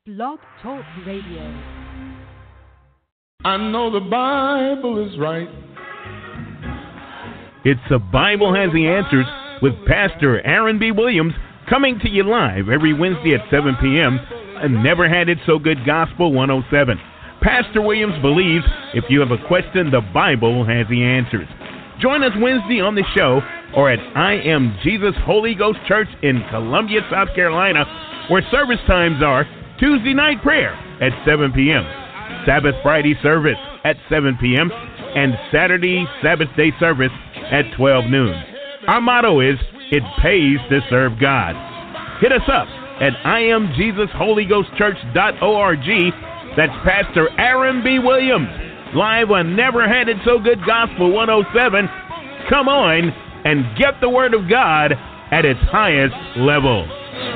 Blog Talk Radio. I know the Bible is right. It's The Bible Has the Answers with Pastor Aaron B. Williams, coming to you live every Wednesday at 7 p.m. on Never Had It So Good Gospel 107. Pastor Williams believes if you have a question, the Bible has the answers. Join us Wednesday on the show or at I Am Jesus Holy Ghost Church in Columbia, South Carolina, where service times are Tuesday night prayer at 7 p.m., Sabbath Friday service at 7 p.m., and Saturday Sabbath day service at 12 noon. Our motto is, it pays to serve God. Hit us up at IamJesusHolyGhostChurch.org. That's Pastor Aaron B. Williams, live on Never Had It So Good Gospel 107. Come on and get the Word of God at its highest level.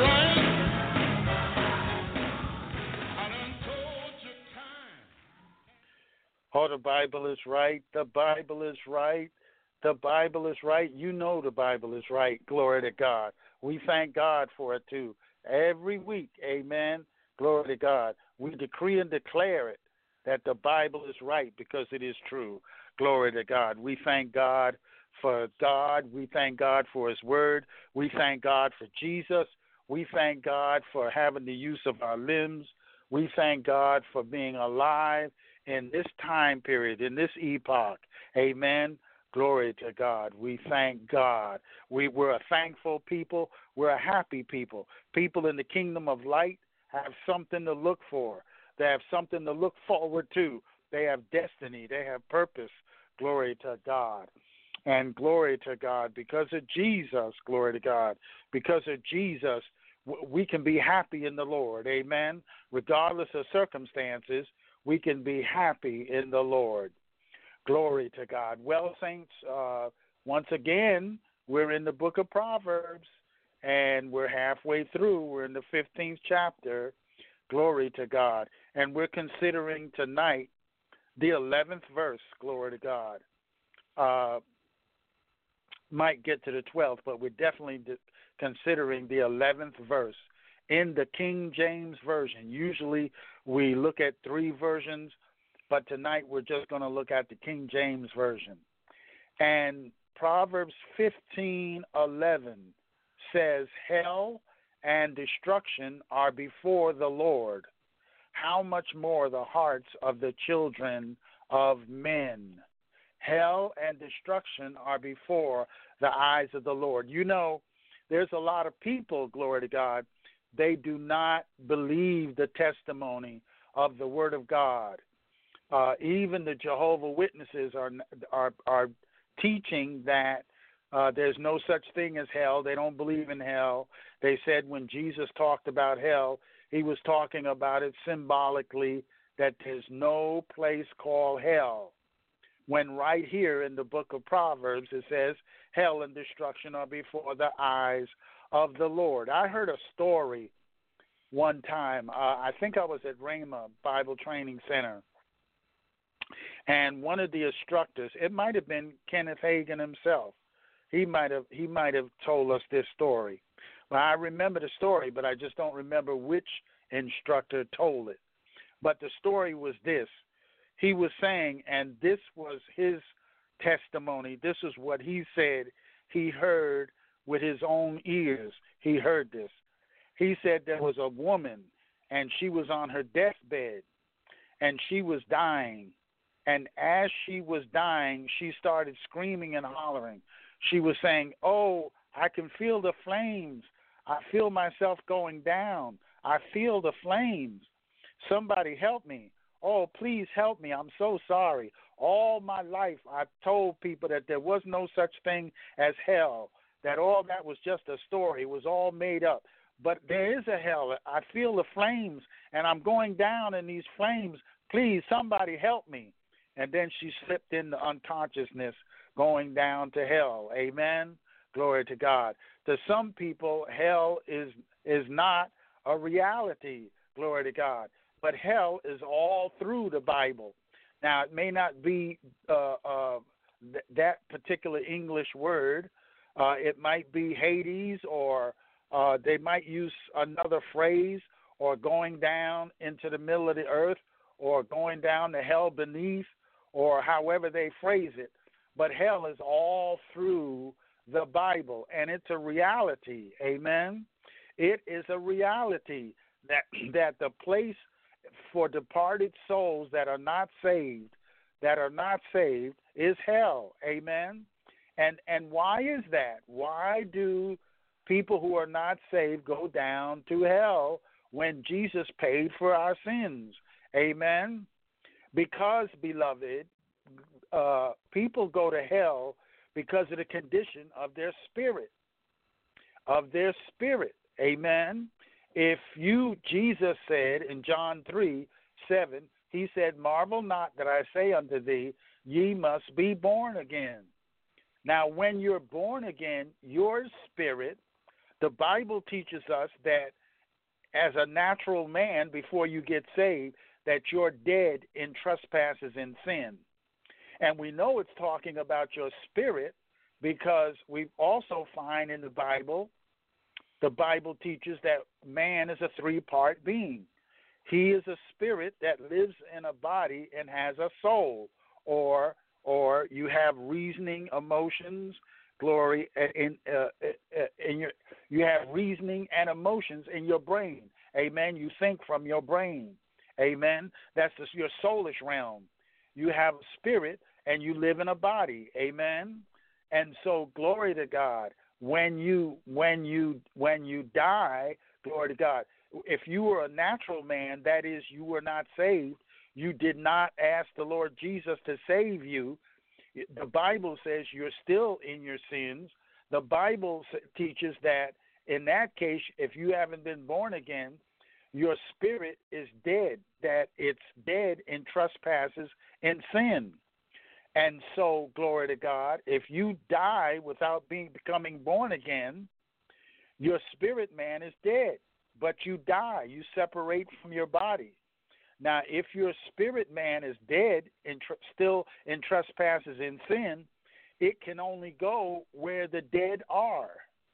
Oh, the Bible is right. The Bible is right. The Bible is right. You know the Bible is right. Glory to God. We thank God for it, too. Every week, amen. Glory to God. We decree and declare it that the Bible is right because it is true. Glory to God. We thank God for God. We thank God for His Word. We thank God for Jesus. We thank God for having the use of our limbs. We thank God for being alive in this time period, in this epoch. Amen. Glory to God. We thank God. We're a thankful people. We're a happy people. People in the kingdom of light have something to look for. They have something to look forward to. They have destiny. They have purpose. Glory to God. And glory to God. Because of Jesus, glory to God. Because of Jesus, we can be happy in the Lord. Amen. Regardless of circumstances, we can be happy in the Lord. Glory to God. Well, saints, once again, we're in the book of Proverbs, and we're halfway through. We're in the 15th chapter. Glory to God. And we're considering tonight the 11th verse. Glory to God. Might get to the 12th, but we're definitely considering the 11th verse in the King James Version. Usually we look at three versions, but tonight we're just going to look at the King James Version. And Proverbs 15:11 says, hell and destruction are before the Lord. How much more the hearts of the children of men? Hell and destruction are before the eyes of the Lord. You know, there's a lot of people, glory to God, they do not believe the testimony of the Word of God. Even the Jehovah's Witnesses are teaching that there's no such thing as hell. They don't believe in hell. They said when Jesus talked about hell, he was talking about it symbolically, that there's no place called hell. When right here in the book of Proverbs it says, hell and destruction are before the eyes of the Lord. I heard a story one time. I think I was at Rhema Bible Training Center. And one of the instructors, it might have been Kenneth Hagin himself. He might have told us this story. Well, I remember the story, but I just don't remember which instructor told it. But the story was this. He was saying, and this was his testimony, this is what he said he heard with his own ears. He heard this. He said there was a woman, and she was on her deathbed, and she was dying. And as she was dying, she started screaming and hollering. She was saying, oh, I can feel the flames. I feel myself going down. I feel the flames. Somebody help me. Oh, please help me. I'm so sorry. All my life I've told people that there was no such thing as hell, that all that was just a story. It was all made up. But there is a hell. I feel the flames, and I'm going down in these flames. Please, somebody help me. And then she slipped into unconsciousness, going down to hell. Amen? Glory to God. To some people, hell is not a reality. Glory to God. But hell is all through the Bible. Now, it may not be that particular English word. It might be Hades, or they might use another phrase, or going down into the middle of the earth or going down to hell beneath, or however they phrase it. But hell is all through the Bible, and it's a reality. Amen. It is a reality that the place for departed souls that are not saved is hell. Amen. And why is that? Why do people who are not saved go down to hell when Jesus paid for our sins? Amen. Because, beloved, people go to hell because of the condition of their spirit. Amen. If Jesus said in John 3:7, he said, "Marvel not that I say unto thee, ye must be born again." Now, when you're born again, your spirit, the Bible teaches us that as a natural man, before you get saved, that you're dead in trespasses and sin. And we know it's talking about your spirit because we also find in the Bible teaches that man is a three-part being. He is a spirit that lives in a body and has a soul, or you have reasoning, emotions, glory you have reasoning and emotions in your brain. Amen. You think from your brain. Amen. That's just your soulish realm. You have a spirit and you live in a body. Amen. And so, glory to God. When you die, glory to God. If you were a natural man, that is, you were not saved, you did not ask the Lord Jesus to save you, the Bible says you're still in your sins. The Bible teaches that in that case, if you haven't been born again, your spirit is dead, that it's dead in trespasses and sin. And so, glory to God, if you die without becoming born again, your spirit man is dead, but you die. You separate from your body. Now, if your spirit man is dead, still in trespasses and sin, it can only go where the dead are.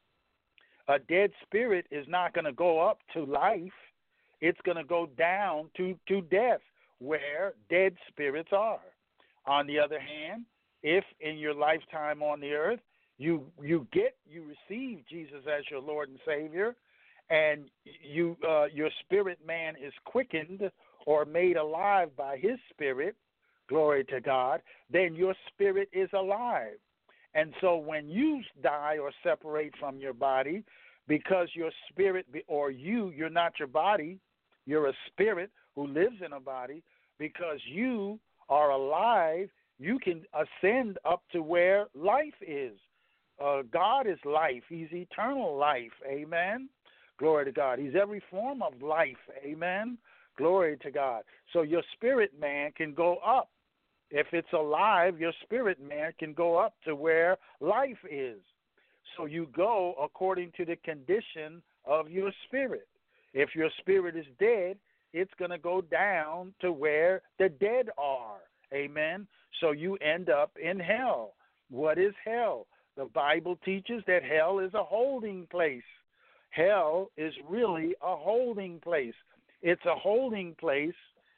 A dead spirit is not going to go up to life. It's going to go down to death, where dead spirits are. On the other hand, if in your lifetime on the earth you receive Jesus as your Lord and Savior, and your spirit man is quickened or made alive by His Spirit, glory to God, then your spirit is alive. And so when you die or separate from your body, because your spirit, or you're not your body, you're a spirit who lives in a body, because you are alive, you can ascend up to where life is. God is life. He's eternal life. Amen. Glory to God. He's every form of life. Amen. Glory to God. So your spirit man can go up. If it's alive, your spirit man can go up to where life is. So you go according to the condition of your spirit. If your spirit is dead, it's going to go down to where the dead are. Amen. So you end up in hell. What is hell? The Bible teaches that hell is a holding place. Hell is really a holding place. It's a holding place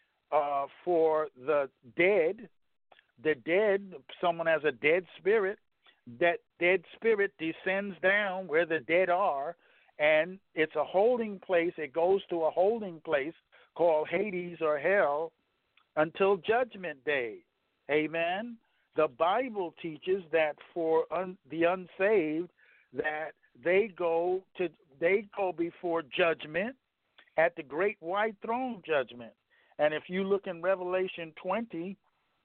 for the dead. The dead, someone has a dead spirit. That dead spirit descends down where the dead are, and it's a holding place. It goes to a holding place called Hades or hell until Judgment Day. Amen. The Bible teaches that for the unsaved, that they go before judgment at the great white throne judgment. And if you look in Revelation 20,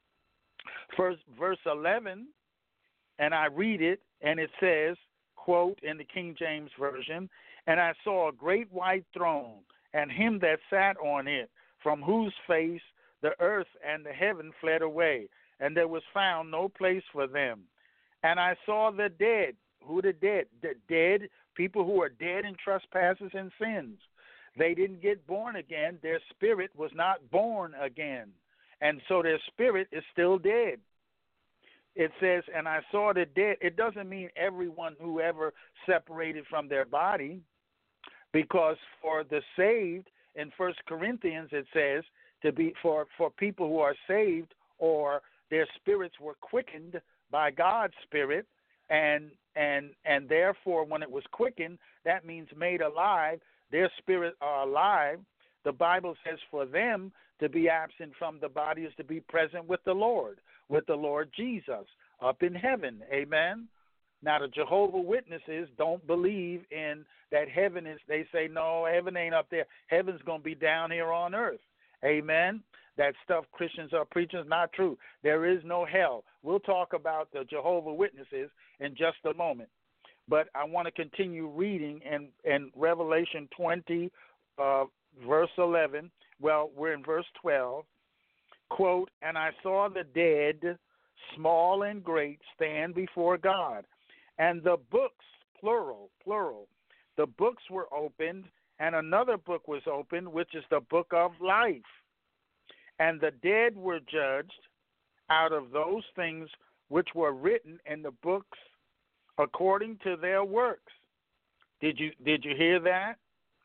verse 11, and I read it, and it says, quote, in the King James Version, "And I saw a great white throne, and him that sat on it, from whose face the earth and the heaven fled away, and there was found no place for them. And I saw the dead." Who the dead? The dead, people who are dead in trespasses and sins. They didn't get born again. Their spirit was not born again. And so their spirit is still dead. It says, and I saw the dead. It doesn't mean everyone who ever separated from their body, because for the saved, in 1 Corinthians it says to be for people who are saved or their spirits were quickened by God's Spirit, and therefore when it was quickened, that means made alive. Their spirit are alive. The Bible says for them to be absent from the body is to be present with the Lord Jesus up in heaven. Amen. Now the Jehovah's Witnesses don't believe in that heaven is. They say no, heaven ain't up there. Heaven's going to be down here on earth. Amen. That stuff Christians are preaching is not true. There is no hell. We'll talk about the Jehovah's Witnesses in just a moment. But I want to continue reading in Revelation 20, verse 11. Well, we're in verse 12. Quote, "And I saw the dead, small and great, stand before God. And the books," plural, "the books were opened, and another book was opened, which is the book of life. And the dead were judged out of those things which were written in the books according to their works." Did you hear that?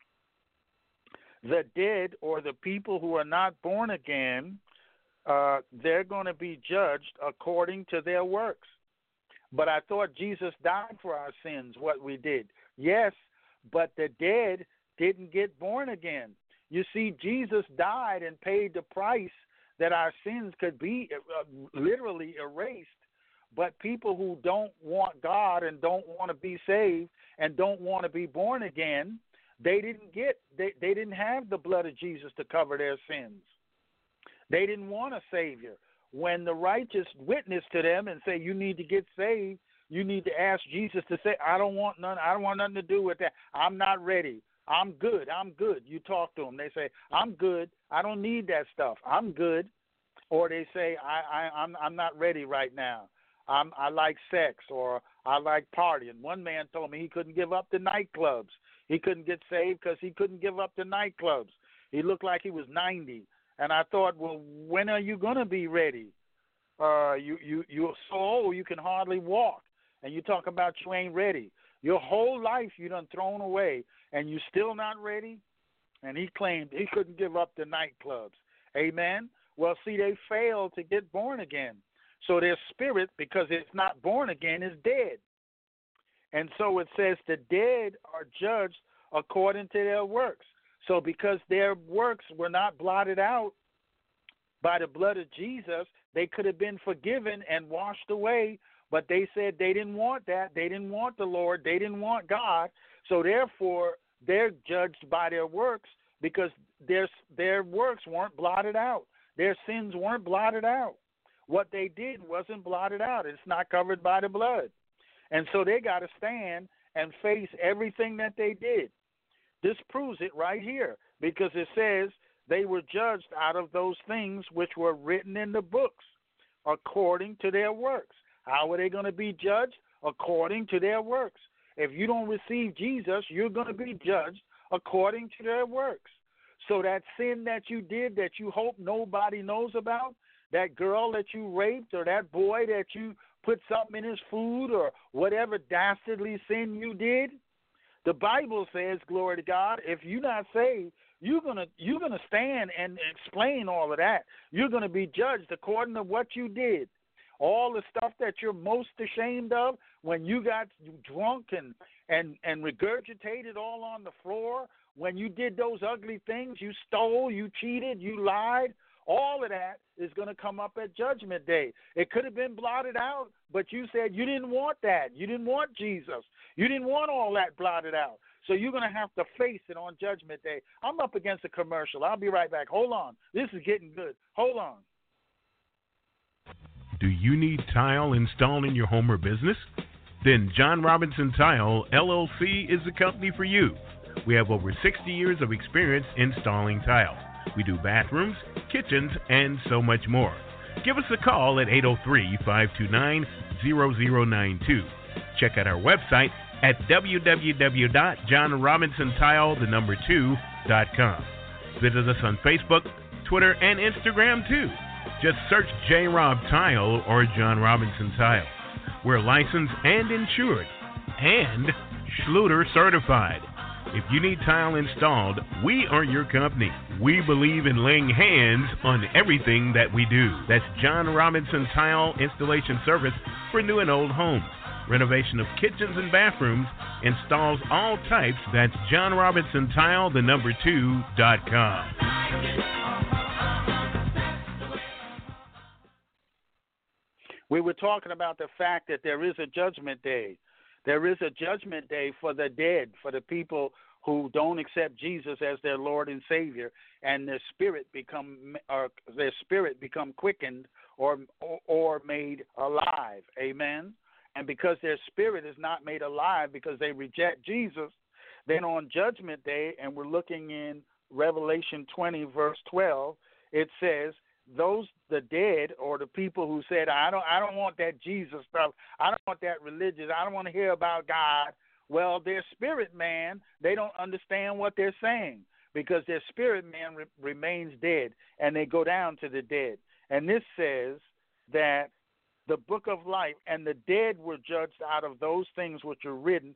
The dead, or the people who are not born again, they're going to be judged according to their works. But I thought Jesus died for our sins, what we did. Yes, but the dead didn't get born again. You see, Jesus died and paid the price that our sins could be literally erased. But people who don't want God and don't want to be saved and don't want to be born again, they didn't have the blood of Jesus to cover their sins. They didn't want a Savior. When the righteous witness to them and say, you need to get saved, you need to ask Jesus to say, I don't want nothing to do with that. I'm not ready. I'm good. You talk to them. They say, I'm good. I don't need that stuff. I'm good. Or they say, I'm not ready right now. I like sex, or I like partying. One man told me he couldn't give up the nightclubs. He couldn't get saved because he couldn't give up the nightclubs. He looked like he was 90. And I thought, well, when are you going to be ready? You're so old you can hardly walk. And you talk about you ain't ready. Your whole life you done thrown away, and you still not ready? And he claimed he couldn't give up the nightclubs. Amen? Well, see, they failed to get born again. So their spirit, because it's not born again, is dead. And so it says the dead are judged according to their works. So because their works were not blotted out by the blood of Jesus, they could have been forgiven and washed away, but they said they didn't want that. They didn't want the Lord. They didn't want God. So therefore, they're judged by their works because their works weren't blotted out. Their sins weren't blotted out. What they did wasn't blotted out. It's not covered by the blood. And so they got to stand and face everything that they did. This proves it right here, because it says they were judged out of those things which were written in the books according to their works. How are they going to be judged? According to their works. If you don't receive Jesus, you're going to be judged according to their works. So that sin that you did that you hope nobody knows about, that girl that you raped, or that boy that you put something in his food, or whatever dastardly sin you did, the Bible says, glory to God, if you're not saved, you're gonna stand and explain all of that. You're gonna be judged according to what you did. All the stuff that you're most ashamed of, when you got drunk and regurgitated all on the floor, when you did those ugly things, you stole, you cheated, you lied, all of that is going to come up at Judgment Day. It could have been blotted out, but you said you didn't want that. You didn't want Jesus. You didn't want all that blotted out. So you're going to have to face it on Judgment Day. I'm up against a commercial. I'll be right back. Hold on. This is getting good. Hold on. Do you need tile installed in your home or business? Then John Robinson Tile, LLC is the company for you. We have over 60 years of experience installing tiles. We do bathrooms, kitchens, and so much more. Give us a call at 803-529-0092. Check out our website at www.johnrobinsontile2.com. Visit us on Facebook, Twitter, and Instagram too. Just search J. Rob Tile or John Robinson Tile. We're licensed and insured and Schluter certified. If you need tile installed, we are your company. We believe in laying hands on everything that we do. That's John Robinson Tile Installation Service for new and old homes. Renovation of kitchens and bathrooms, installs all types. That's John Robinson Tile, the number 2.com. We were talking about the fact that there is a judgment day. There is a judgment day for the dead, for the people who don't accept Jesus as their Lord and Savior, and their spirit become quickened or made alive. Amen. And because their spirit is not made alive because they reject Jesus, then on Judgment Day, and we're looking in Revelation 20, verse 12, it says, the dead, or the people who said, I don't want that Jesus stuff, I don't want that religious, I don't want to hear about God. Well, their spirit man, they don't understand what they're saying because their spirit man remains dead, and they go down to the dead. And this says that the book of life and the dead were judged out of those things which are written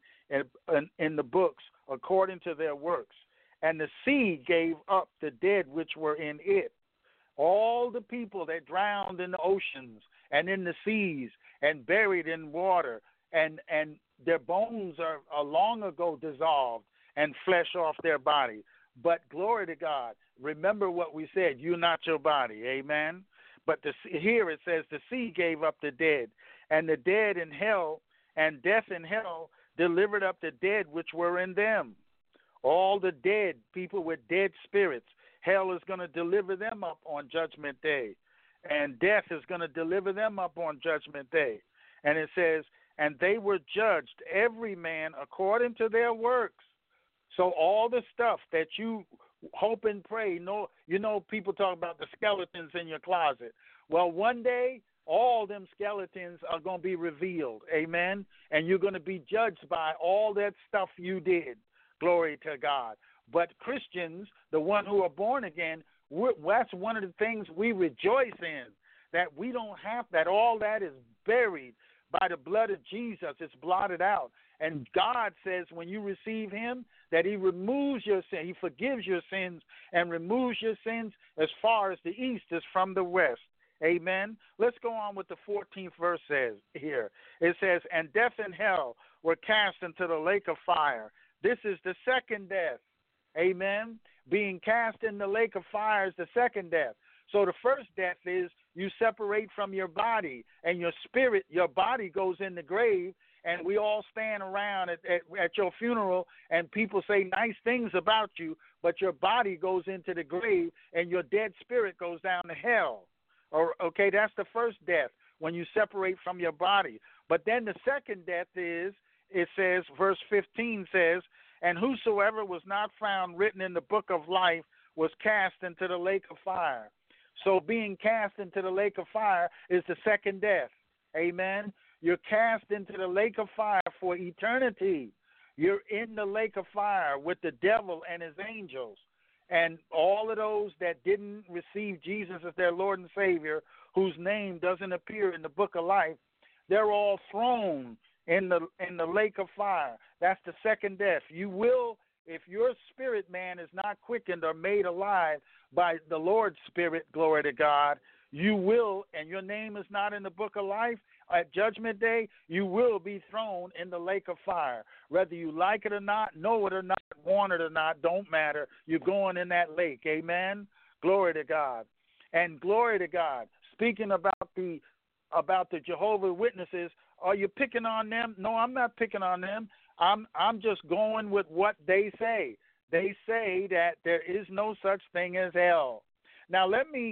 in the books according to their works. And the sea gave up the dead which were in it. All the people that drowned in the oceans and in the seas and buried in water, and their bones are long ago dissolved and flesh off their body. But glory to God, remember what we said, you're not your body, amen? But here it says the sea gave up the dead, and the dead in hell and death in hell delivered up the dead which were in them. All the dead, people with dead spirits, hell is going to deliver them up on Judgment Day, and death is going to deliver them up on Judgment Day. And it says, and they were judged, every man according to their works. So all the stuff that you hope and pray, people talk about the skeletons in your closet. Well, one day, all them skeletons are going to be revealed, amen? And you're going to be judged by all that stuff you did. Glory to God. But Christians, the one who are born again, that's one of the things we rejoice in, that we don't have that. All that is buried by the blood of Jesus. It's blotted out. And God says when you receive him, that he removes your sin. He forgives your sins and removes your sins as far as the east is from the west. Amen. Let's go on with the 14th verse says here. It says, and death and hell were cast into the lake of fire. This is the second death. Amen. Being cast in the lake of fire is the second death. So the first death is you separate from your body, and your spirit, your body goes in the grave, and we all stand around at your funeral, and people say nice things about you, but your body goes into the grave, and your dead spirit goes down to hell. Okay, that's the first death, when you separate from your body. But then the second death is, it says, verse 15 says, and whosoever was not found written in the book of life was cast into the lake of fire. So being cast into the lake of fire is the second death. Amen. You're cast into the lake of fire for eternity. You're in the lake of fire with the devil and his angels. And all of those that didn't receive Jesus as their Lord and Savior, whose name doesn't appear in the book of life, they're all thrown in the lake of fire. That's the second death. You will, if your spirit man is not quickened or made alive by the Lord's Spirit, glory to God, you will, and your name is not in the book of life, at Judgment Day, you will be thrown in the lake of fire. Whether you like it or not, know it or not, want it or not, don't matter. You're going in that lake. Amen? Glory to God. And glory to God. Speaking about the Jehovah's Witnesses, are you picking on them? No, I'm not picking on them. I'm just going with what they say. They say that there is no such thing as hell. Now,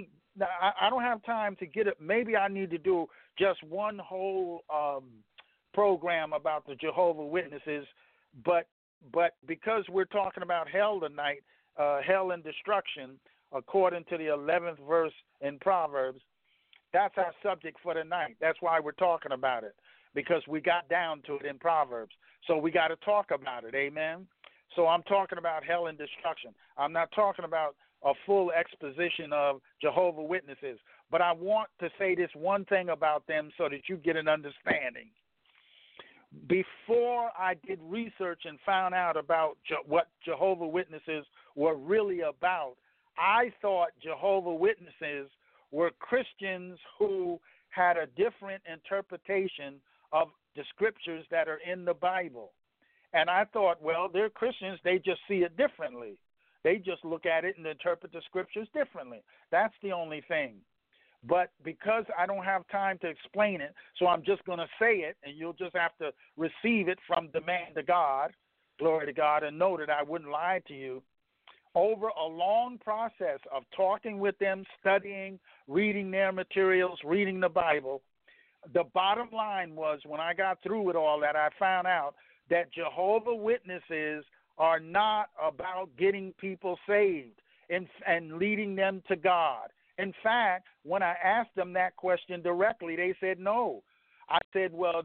I don't have time to get it. Maybe I need to do just one whole program about the Jehovah's Witnesses, but because we're talking about hell tonight, hell and destruction, according to the 11th verse in Proverbs, that's our subject for tonight. That's why we're talking about it, because we got down to it in Proverbs. So we got to talk about it, amen? So I'm talking about hell and destruction. I'm not talking about a full exposition of Jehovah's Witnesses, but I want to say this one thing about them so that you get an understanding. before I did research and found out about what Jehovah Witnesses were really about, I thought Jehovah Witnesses were Christians who had a different interpretation of the scriptures that are in the Bible. And I thought, well, they're Christians, they just see it differently. They just look at it and interpret the scriptures differently. That's the only thing. But because I don't have time to explain it, so I'm just going to say it, and you'll just have to receive it from the man to God, glory to God, and know that I wouldn't lie to you. Over a long process of talking with them, studying, reading their materials, reading the Bible, the bottom line was when I got through with all that, I found out that Jehovah Witnesses are not about getting people saved and leading them to God. In fact, when I asked them that question directly, they said no. I said, well,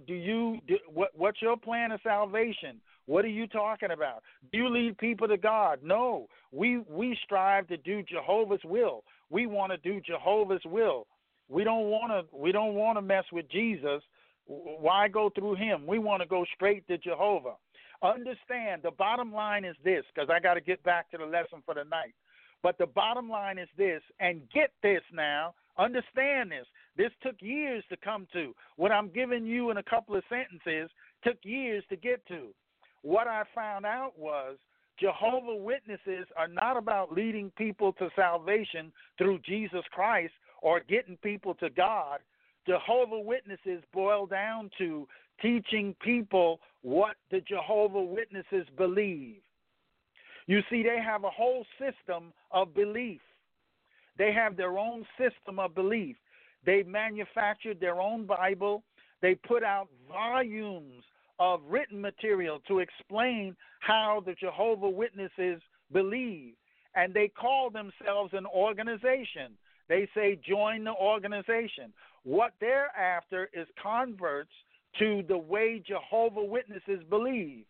what's your plan of salvation? What are you talking about? Do you lead people to God? No. We strive to do Jehovah's will. We want to do Jehovah's will. We don't want to mess with Jesus. Why go through him? We want to go straight to Jehovah. Understand, the bottom line is this, because I got to get back to the lesson for the night. But the bottom line is this, and get this now, understand this. This took years to come to. What I'm giving you in a couple of sentences took years to get to. What I found out was Jehovah Witnesses are not about leading people to salvation through Jesus Christ or getting people to God. Jehovah Witnesses boil down to teaching people what the Jehovah Witnesses believe. You see, they have a whole system of belief. They have their own system of belief. They manufactured their own Bible. They put out volumes of written material to explain how the Jehovah Witnesses believe. And they call themselves an organization. They say, join the organization. What they're after is converts to the way Jehovah Witnesses believe.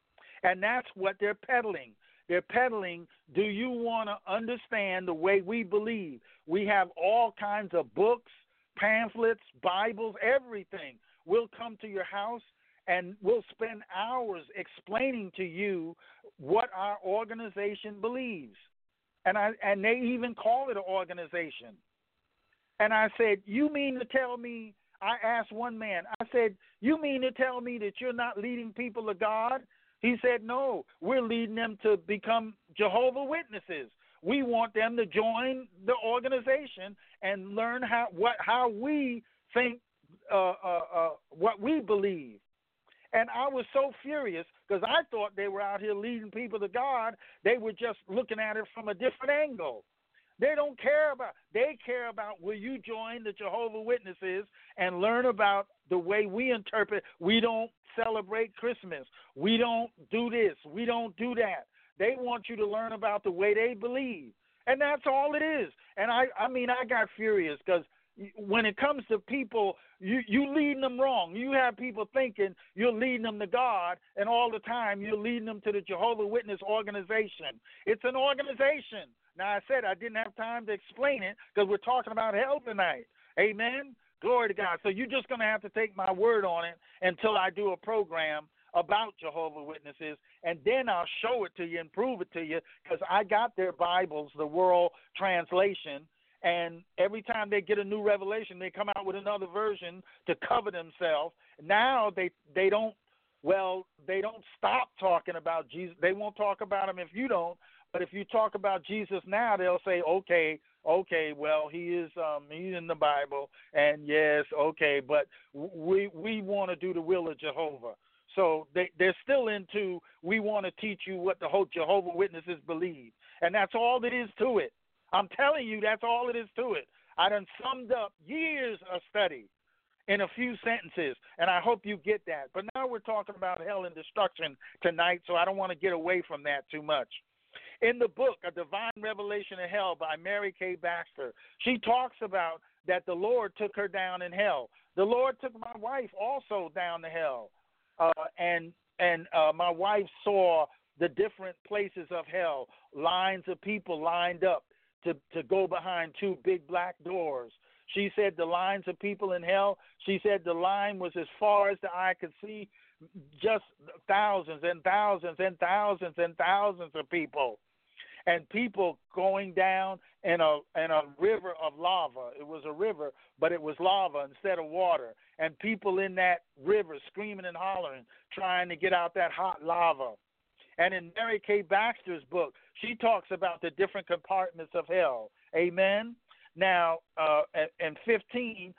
And that's what they're peddling. They're peddling, do you want to understand the way we believe? We have all kinds of books, pamphlets, Bibles, everything. We'll come to your house and we'll spend hours explaining to you what our organization believes. And they even call it an organization. And I said, you mean to tell me, I asked one man, I said, you mean to tell me that you're not leading people to God? He said, no, we're leading them to become Jehovah Witnesses. We want them to join the organization and learn how we think, what we believe. And I was so furious because I thought they were out here leading people to God. They were just looking at it from a different angle. They care about will you join the Jehovah Witnesses and learn about the way we interpret. We don't celebrate Christmas. We don't do this. We don't do that. They want you to learn about the way they believe. And that's all it is. And I got furious because when it comes to people, you leading them wrong. You have people thinking you're leading them to God, and all the time you're leading them to the Jehovah Witness organization. It's an organization. Now, I said I didn't have time to explain it because we're talking about hell tonight. Amen? Glory to God. So you're just going to have to take my word on it until I do a program about Jehovah Witnesses, and then I'll show it to you and prove it to you because I got their Bibles, the World Translation, and every time they get a new revelation, they come out with another version to cover themselves. Now they don't stop talking about Jesus. They won't talk about him if you don't. But if you talk about Jesus now, they'll say, okay, well, he is he's in the Bible, and yes, okay, but we want to do the will of Jehovah. So they're still into, we want to teach you what the whole Jehovah Witnesses believe, and that's all it is to it. I'm telling you, that's all it is to it. I done summed up years of study in a few sentences, and I hope you get that. But now we're talking about hell and destruction tonight, so I don't want to get away from that too much. In the book, A Divine Revelation of Hell by Mary Kay Baxter, she talks about that the Lord took her down in hell. The Lord took my wife also down to hell. And my wife saw the different places of hell, lines of people lined up to go behind two big black doors. She said the lines of people in hell, she said the line was as far as the eye could see. just thousands and thousands and thousands and thousands of people. And people going down in a river of lava. It was a river, but it was lava instead of water. And people in that river screaming and hollering, trying to get out that hot lava. And in Mary Kay Baxter's book, she talks about the different compartments of hell. Amen? Now, in 15,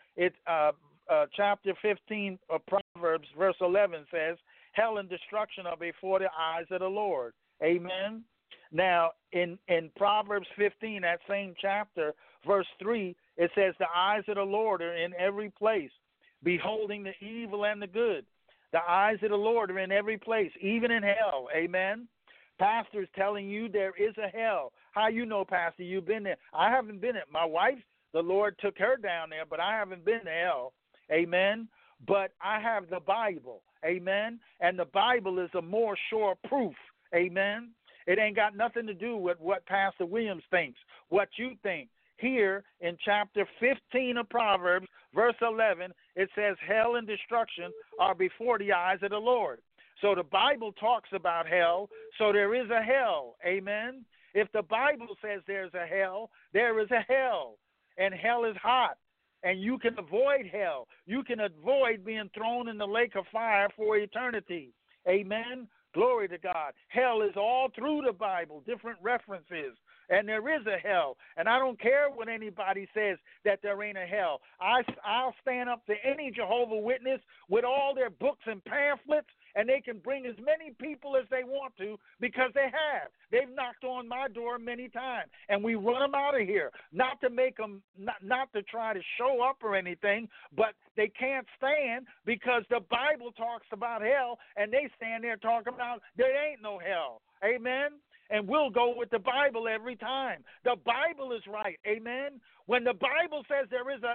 chapter 15 of Proverbs, verse 11 says, hell and destruction are before the eyes of the Lord. Amen? Now, in Proverbs 15, that same chapter, verse 3, it says, the eyes of the Lord are in every place, beholding the evil and the good. The eyes of the Lord are in every place, even in hell. Amen? Pastor's telling you there is a hell. How you know, Pastor? You've been there. I haven't been there. My wife, the Lord took her down there, but I haven't been to hell. Amen? But I have the Bible. Amen? And the Bible is a more sure proof. Amen? It ain't got nothing to do with what Pastor Williams thinks, what you think. Here in chapter 15 of Proverbs, verse 11, it says hell and destruction are before the eyes of the Lord. So the Bible talks about hell, so there is a hell. Amen? If the Bible says there's a hell, there is a hell. And hell is hot. And you can avoid hell. You can avoid being thrown in the lake of fire for eternity. Amen? Glory to God. Hell is all through the Bible, different references. And there is a hell. And I don't care what anybody says that there ain't a hell. I'll stand up to any Jehovah's Witness with all their books and pamphlets, and they can bring as many people as they want to because they have. They've knocked on my door many times, and we run them out of here, not to make them, not to try to show up or anything, but they can't stand because the Bible talks about hell, and they stand there talking about there ain't no hell. Amen? And we'll go with the Bible every time. The Bible is right. Amen? When the Bible says there is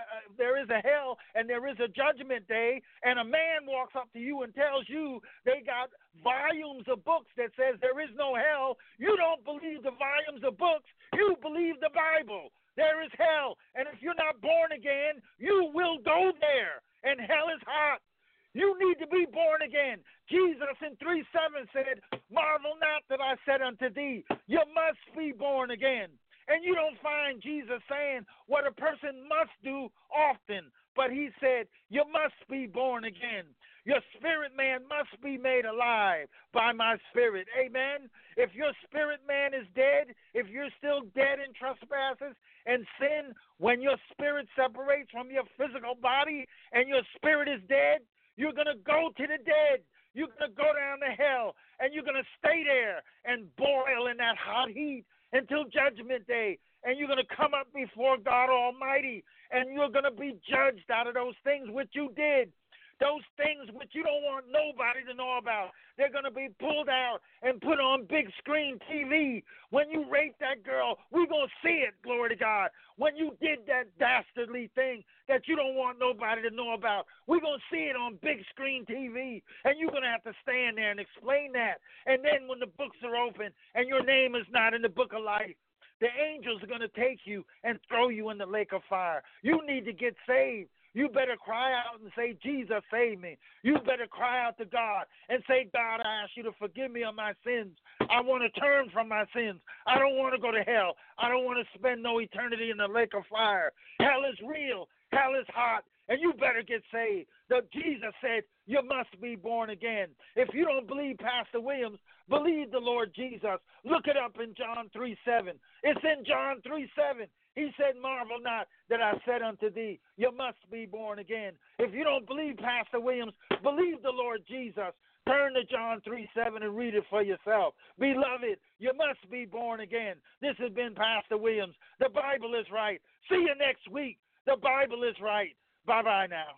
a hell and there is a judgment day, and a man walks up to you and tells you they got volumes of books that says there is no hell, you don't believe the volumes of books. You believe the Bible. There is hell. And if you're not born again, you will go there. And hell is hot. You need to be born again. Jesus in 3:7 said, marvel not that I said unto thee, you must be born again. And you don't find Jesus saying what a person must do often, but he said, you must be born again. Your spirit man must be made alive by my spirit. Amen? If your spirit man is dead, if you're still dead in trespasses and sin, when your spirit separates from your physical body and your spirit is dead, you're going to go to the dead. You're going to go down to hell, and you're going to stay there and boil in that hot heat until Judgment Day. And you're going to come up before God Almighty, and you're going to be judged out of those things which you did. Those things which you don't want nobody to know about. They're going to be pulled out and put on big screen TV. When you raped that girl, we're going to see it, glory to God. When you did that dastardly thing that you don't want nobody to know about, we're going to see it on big screen TV. And you're going to have to stand there and explain that. And then when the books are open and your name is not in the book of life, the angels are going to take you and throw you in the lake of fire. You need to get saved. You better cry out and say, Jesus, save me. You better cry out to God and say, God, I ask you to forgive me of my sins. I want to turn from my sins. I don't want to go to hell. I don't want to spend no eternity in the lake of fire. Hell is real. Hell is hot. And you better get saved. Jesus said, you must be born again. If you don't believe Pastor Williams, believe the Lord Jesus. Look it up in John 3:7. It's in John 3:7. He said, marvel not that I said unto thee, you must be born again. If you don't believe Pastor Williams, believe the Lord Jesus. Turn to John 3:7 and read it for yourself. Beloved, you must be born again. This has been Pastor Williams. The Bible is right. See you next week. The Bible is right. Bye-bye now.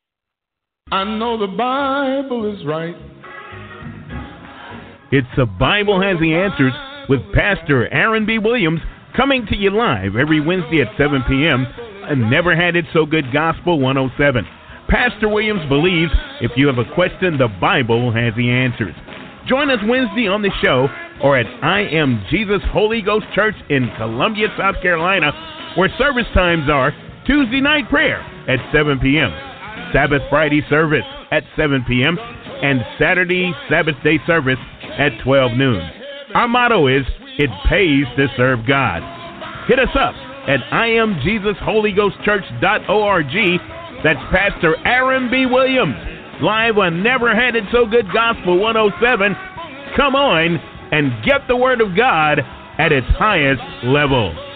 I know the Bible is right. It's The Bible Has the Answers with Pastor Aaron B. Williams, coming to you live every Wednesday at 7 p.m. and Never Had It So Good Gospel 107. Pastor Williams believes if you have a question, the Bible has the answers. Join us Wednesday on the show or at I Am Jesus Holy Ghost Church in Columbia, South Carolina, where service times are Tuesday night prayer at 7 p.m., Sabbath Friday service at 7 p.m., and Saturday Sabbath day service at 12 noon. Our motto is, it pays to serve God. Hit us up at IamJesusHolyGhostChurch.org. That's Pastor Aaron B. Williams, live on Never Had It So Good Gospel 107. Come on and get the Word of God at its highest level.